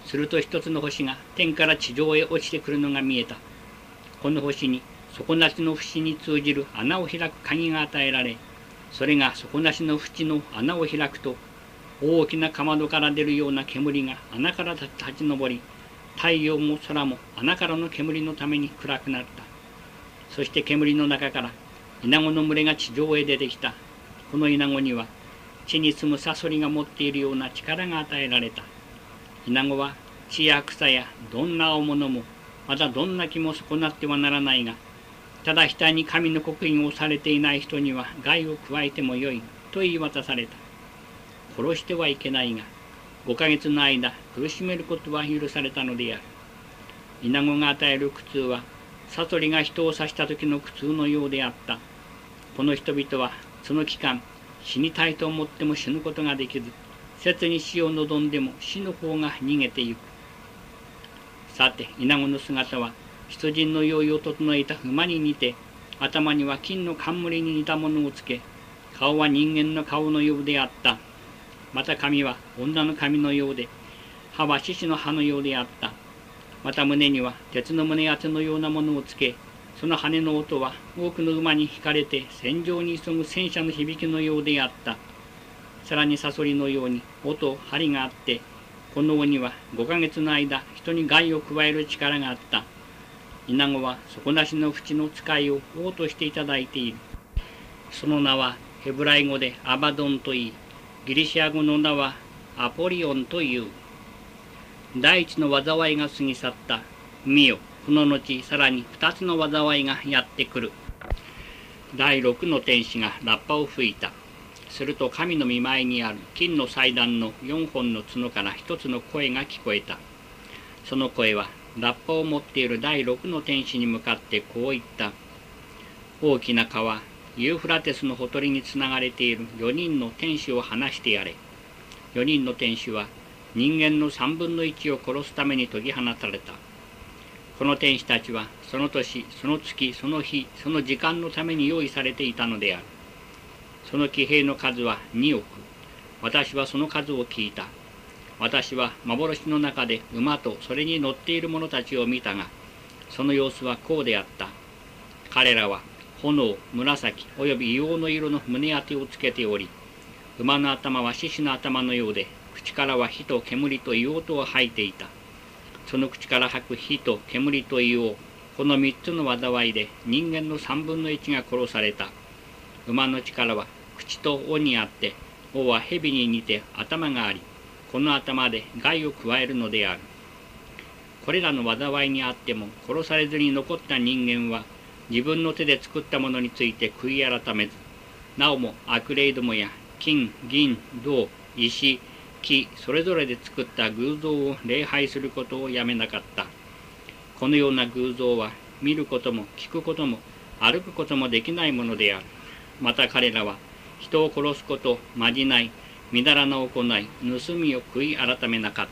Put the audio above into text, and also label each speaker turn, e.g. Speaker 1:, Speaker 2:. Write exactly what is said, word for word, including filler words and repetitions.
Speaker 1: すると一つの星が天から地上へ落ちてくるのが見えた。この星に底なしの淵に通じる穴を開く鍵が与えられ、それが底なしの淵の穴を開くと、大きなかまどから出るような煙が穴から立ち上り、太陽も空も穴からの煙のために暗くなった。そして煙の中からイナゴの群れが地上へ出てきた。このイナゴには地に住むサソリが持っているような力が与えられた。イナゴは地や草やどんな青物も、またどんな木も損なってはならないが、ただ額に神の刻印をされていない人には害を加えてもよいと言い渡された。殺してはいけないが、ごかげつの間苦しめることは許されたのである。イナゴが与える苦痛は、サソリが人を刺した時の苦痛のようであった。この人々はその期間、死にたいと思っても死ぬことができず、切に死を望んでも死の方が逃げてゆく。さて、イナゴの姿は出陣の用意を整えた馬に似て、頭には金の冠に似たものをつけ、顔は人間の顔のようであった。また髪は女の髪のようで、歯は獅子の歯のようであった。また胸には鉄の胸当てのようなものをつけ、その羽の音は多くの馬に引かれて戦場に急ぐ戦車の響きのようであった。さらにサソリのように音、針があって、この尾にはごかげつの間人に害を加える力があった。イナゴは底なしの淵の使いを王としていただいている。その名はヘブライ語でアバドンといい、ギリシャ語の名はアポリオンという。第一の災いが過ぎ去った。見よ、この後さらに二つの災いがやってくる。第六の天使がラッパを吹いた。すると神の御前にある金の祭壇の四本の角から一つの声が聞こえた。その声はラッパを持っている第六の天使に向かってこう言った。大きな川、ユーフラテスのほとりにつながれている四人の天使を放してやれ。四人の天使は人間の三分の一を殺すために解き放たれた。この天使たちはその年、その月、その日、その時間のために用意されていたのである。その騎兵の数はにおく。私はその数を聞いた。私は幻の中で馬とそれに乗っている者たちを見たが、その様子はこうであった。彼らは炎、紫、および硫黄の色の胸当てをつけており、馬の頭は獅子の頭のようで、口からは火と煙と硫黄とを吐いていた。その口から吐く火と煙と硫黄、この三つの災いで人間の三分の一が殺された。馬の力は口と尾にあって、尾は蛇に似て頭があり、この頭で害を加えるのである。これらの災いにあっても殺されずに残った人間は、自分の手で作ったものについて悔い改めず、なおも悪霊どもや金、銀、銅、石、木、それぞれで作った偶像を礼拝することをやめなかった。このような偶像は見ることも聞くことも歩くこともできないものである。また彼らは人を殺すこと、まじない、みだらな行い、盗みを悔い改めなかった。